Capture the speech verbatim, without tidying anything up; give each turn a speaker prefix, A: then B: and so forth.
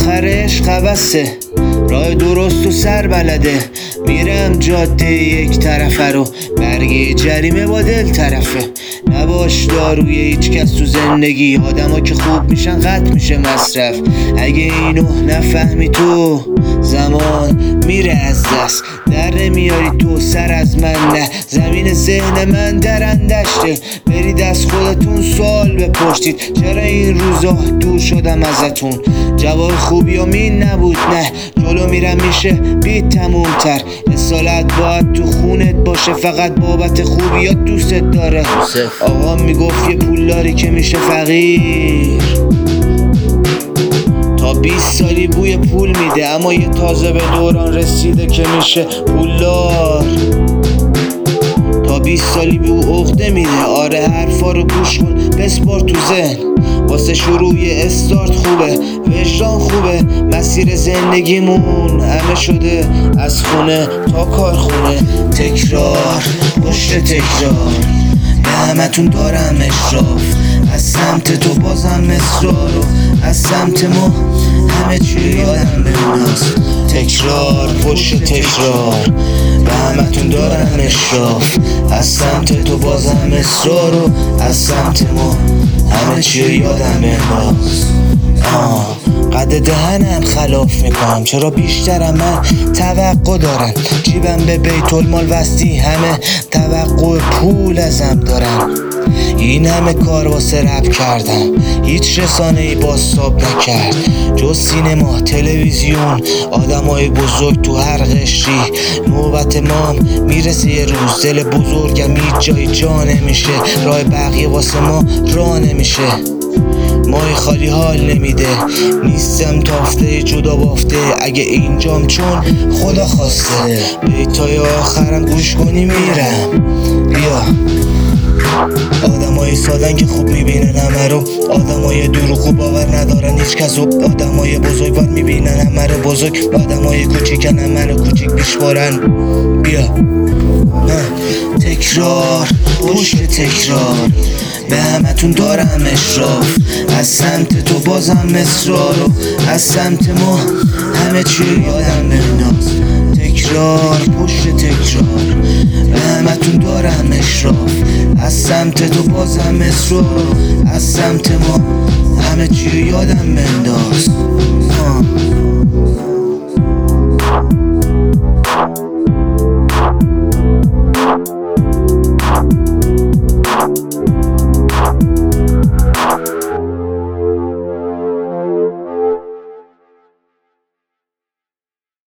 A: آخرش قبسه، راه درست و سر بلده. میرم جاده یک طرفه رو، برگه جریمه با دل طرفه. نباش داروی هیچ کس تو زندگی، آدم ها که خوب میشن قطع میشه مصرف. اگه اینو نفهمی تو، زمان میره از دست. در نمیاری تو سر از من نه، زمین ذهن من درندشته. برید از خودتون سوال بپرسید، چرا این روزا دور شدم ازتون؟ جواب خوبی و مین نبود نه، جلو میرم میشه بی تموم تر. اصالت باید تو خونت باشه، فقط بابت خوبیات دوستت داره. آقا میگفت یه پولداری که میشه فقیر، تا بیست سالی بوی پول میده، اما یه تازه به دوران رسیده که میشه پولدار. تا بیست سالی به او عقده میده. آره حرفا رو گوش کن، بسپار تو ذهن. واسه شروع یه استارت خوبه، وجدان خوبه. مسیر زندگیمون همه شده از خونه تا کارخونه. تکرار پشت تکرار، به همتون دارم اشراف. از سمت تو بازم اصرار، و از سمت ما همه چی یادم بموناس. تکرار پشت تکرار، به همتون دارم اشراف. از سمت تو بازم اصرار، و از سمت ما همه چی یادم بموناس. آه قد دهنم خلاف میکنم، چرا بیشترم من توقع دارن. جیبم به بیت المال وستی، همه توقع پول ازم دارن. این همه کار واسه رپ کردم، هیچ رسانه ای بازتاب نکرد جز سینما، تلویزیون، آدمای بزرگ تو هر قشری. نوبت ما میرسه یه روز، دل بزرگم هیچ جای جا نمیشه. راه بقیه واسه ما راه نمیشه. مای خالی حال نمیده، نیستم تافته جدا بافته. اگه اینجام چون خدا خواسته، بیتای آخرم گوش کنی میرم. بیا آدمای سادن که خوب میبینن همه رو، آدمای دروغو باور ندارن هیچ کسو. آدمای بزرگوار میبینن همه رو بزرگ، آدمای کوچیکن همه رو کوچیک بیشمارن. بیا تکرار پشت تکرار، به همتون دارم اشراف. از سمت تو بازم اصرار، و از سمت ما همه چی یادم بنداز. تکرار پشت تکرار، به همتون دارم اشراف. از سمت تو بازم اصرار، از سمت ما همه چی یادم بنداز.